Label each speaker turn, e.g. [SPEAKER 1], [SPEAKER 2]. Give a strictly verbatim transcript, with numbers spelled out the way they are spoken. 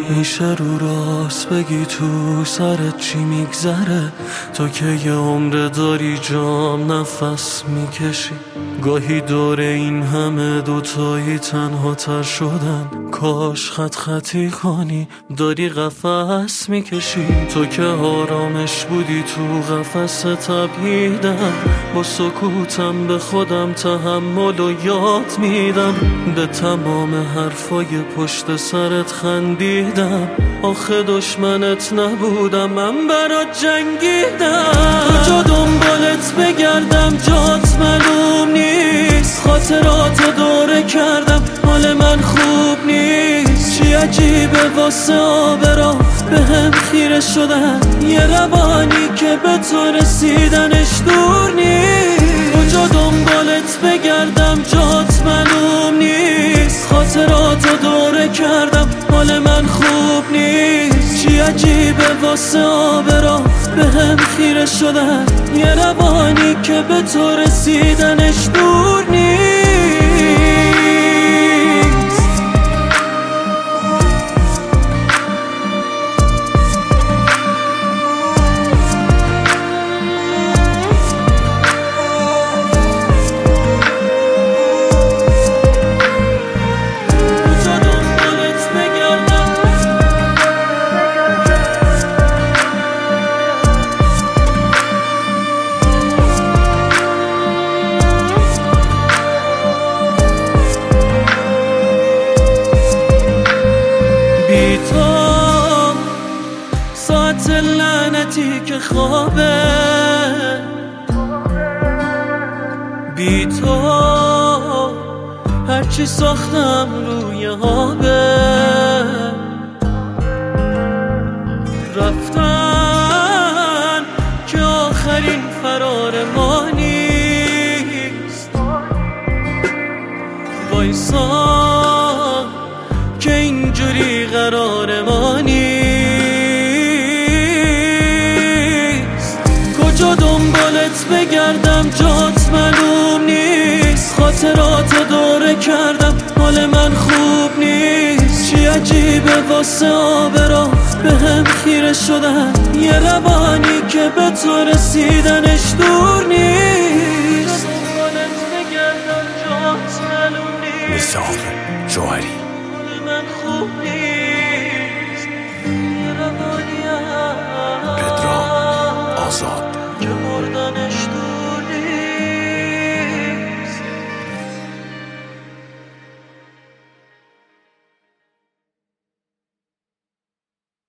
[SPEAKER 1] میشه رو راست بگی تو سرت چی میگذره؟ تو که یه عمر داری جام نفس میکشی. گاهی دور این همه دوتایی تنها تر شدن، کاش خط خطی کنی داری قفس میکشی. تو که آرامش بودی تو قفس تبعیدم، با سکوتم به خودم تحمل و یاد میدم. به تمام حرفای پشت سرت خندیدم، آخه دشمنت نبودم من برات جنگیدم. کجا دنبالت بگردم جات معلوم نیست، خاطراتو دوره کردم حال من خوب نیست. چی عجیبه واسه آب راه به هم خیره شدن، یه روانی که به تو رسیدنش دور نیست. کجا دنبالت بگردم جات معلوم نیست، خاطراتو دوره کردم حال من خوب نیست. چی عجیبه واسه آب راه به هم خیره شدن، یه روانی که به تو رسیدنش دور نیست. بی تو ساعت لعنتی که خوابه، بی تو هرچی ساختم روی آبه. رفتن که آخرین فرار ما نیست، وایسا که اینجوری قرار ما نیست. کجا دنبالت بگردم جات معلوم نیست، خاطراتو دوره کردم حال من خوب نیست. چی عجیبه واسه آب راه به هم خیره شدن، یه روانی که به تو رسیدنش دور نیست. دنبالت بگردم جات معلوم نیست.
[SPEAKER 2] میثاق جوهری
[SPEAKER 1] من خوب نیست، یه روانی
[SPEAKER 2] پدرام آزاد.